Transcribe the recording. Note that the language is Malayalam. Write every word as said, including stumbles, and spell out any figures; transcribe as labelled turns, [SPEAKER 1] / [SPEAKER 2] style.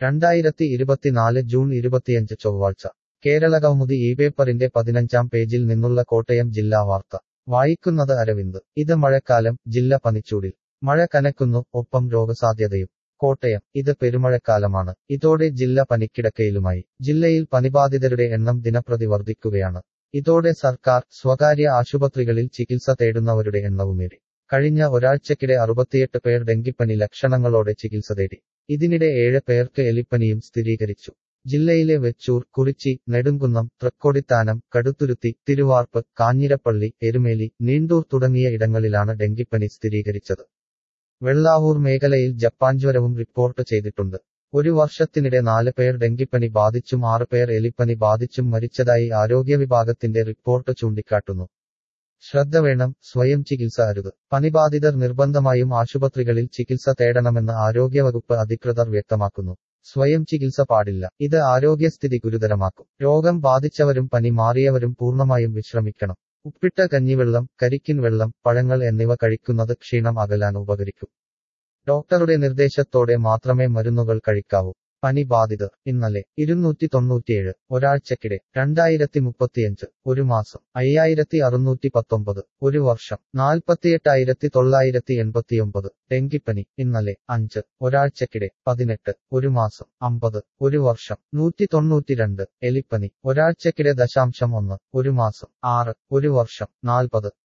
[SPEAKER 1] രണ്ടായിരത്തി ഇരുപത്തിനാല് ജൂൺ ഇരുപത്തിയഞ്ച് ചൊവ്വാഴ്ച കേരളകൗമുദി ഈ പേപ്പറിന്റെ പതിനഞ്ചാം പേജിൽ നിന്നുള്ള കോട്ടയം ജില്ലാ വാർത്ത വായിക്കുന്നത് അരവിന്ദ്. ഇത് മഴക്കാലം, ജില്ല പനിച്ചൂടിൽ. മഴ കനക്കുന്നു, ഒപ്പം രോഗസാധ്യതയും. കോട്ടയം. ഇത് പെരുമഴക്കാലമാണ്. ഇതോടെ ജില്ല പനിക്കിടക്കയിലുമായി. ജില്ലയിൽ പനിബാധിതരുടെ എണ്ണം ദിനപ്രതി വർദ്ധിക്കുകയാണ്. ഇതോടെ സർക്കാർ, സ്വകാര്യ ആശുപത്രികളിൽ ചികിത്സ തേടുന്നവരുടെ എണ്ണവുമേറി. കഴിഞ്ഞ ഒരാഴ്ചക്കിടെ അറുപത്തിയെട്ട് പേർ ഡെങ്കിപ്പനി ലക്ഷണങ്ങളോടെ ചികിത്സ തേടി. ഇതിനിടെ ഏഴ് പേർക്ക് എലിപ്പനിയും സ്ഥിരീകരിച്ചു. ജില്ലയിലെ വെച്ചൂർ, കുറിച്ചി, നെടുങ്കുന്നം, തൃക്കൊടിത്താനം, കടുത്തുരുത്തി, തിരുവാർപ്പ്, കാഞ്ഞിരപ്പള്ളി, എരുമേലി, നീണ്ടൂർ തുടങ്ങിയ ഇടങ്ങളിലാണ് ഡെങ്കിപ്പനി സ്ഥിരീകരിച്ചത്. വെള്ളാവൂർ മേഖലയിൽ ജപ്പാൻ ജ്വരവും റിപ്പോർട്ട് ചെയ്തിട്ടുണ്ട്. ഒരു വർഷത്തിനിടെ നാല് പേർ ഡെങ്കിപ്പനി ബാധിച്ചും ആറ് പേർ എലിപ്പനി ബാധിച്ചും മരിച്ചതായി ആരോഗ്യവിഭാഗത്തിന്റെ റിപ്പോർട്ട് ചൂണ്ടിക്കാട്ടുന്നു. ശ്രദ്ധ വേണം, സ്വയം ചികിത്സ അരുത്. പനിബാധിതർ നിർബന്ധമായും ആശുപത്രികളിൽ ചികിത്സ തേടണമെന്ന് ആരോഗ്യവകുപ്പ് അധികൃതർ വ്യക്തമാക്കുന്നു. സ്വയം ചികിത്സ പാടില്ല. ഇത് ആരോഗ്യസ്ഥിതി ഗുരുതരമാക്കും. രോഗം ബാധിച്ചവരും പനി മാറിയവരും പൂർണ്ണമായും വിശ്രമിക്കണം. ഉപ്പിട്ട കഞ്ഞിവെള്ളം, കരിക്കിൻ വെള്ളം, പഴങ്ങൾ എന്നിവ കഴിക്കുന്നത് ക്ഷീണം അകലാൻ ഉപകരിക്കും. ഡോക്ടറുടെ നിർദ്ദേശത്തോടെ മാത്രമേ മരുന്നുകൾ കഴിക്കാവൂ. പനി ബാധിതർ ഇന്നലെ ഇരുന്നൂറ്റി തൊണ്ണൂറ്റിയേഴ്. ഒരാഴ്ചക്കിടെ രണ്ടായിരത്തി മുപ്പത്തിയഞ്ച്. ഒരു മാസം അയ്യായിരത്തി അറുന്നൂറ്റി പത്തൊമ്പത്. ഒരു വർഷം നാൽപ്പത്തിയെട്ടായിരത്തി തൊള്ളായിരത്തി എൺപത്തിയൊമ്പത്. ഡെങ്കിപ്പനി ഇന്നലെ അഞ്ച്. ഒരാഴ്ചക്കിടെ പതിനെട്ട്. ഒരു മാസം അമ്പത്. ഒരു വർഷം നൂറ്റി തൊണ്ണൂറ്റിരണ്ട്. എലിപ്പനി ഒരാഴ്ചക്കിടെ ദശാംശം ഒന്ന്. ഒരു മാസം ആറ്. ഒരു വർഷം നാൽപ്പത്.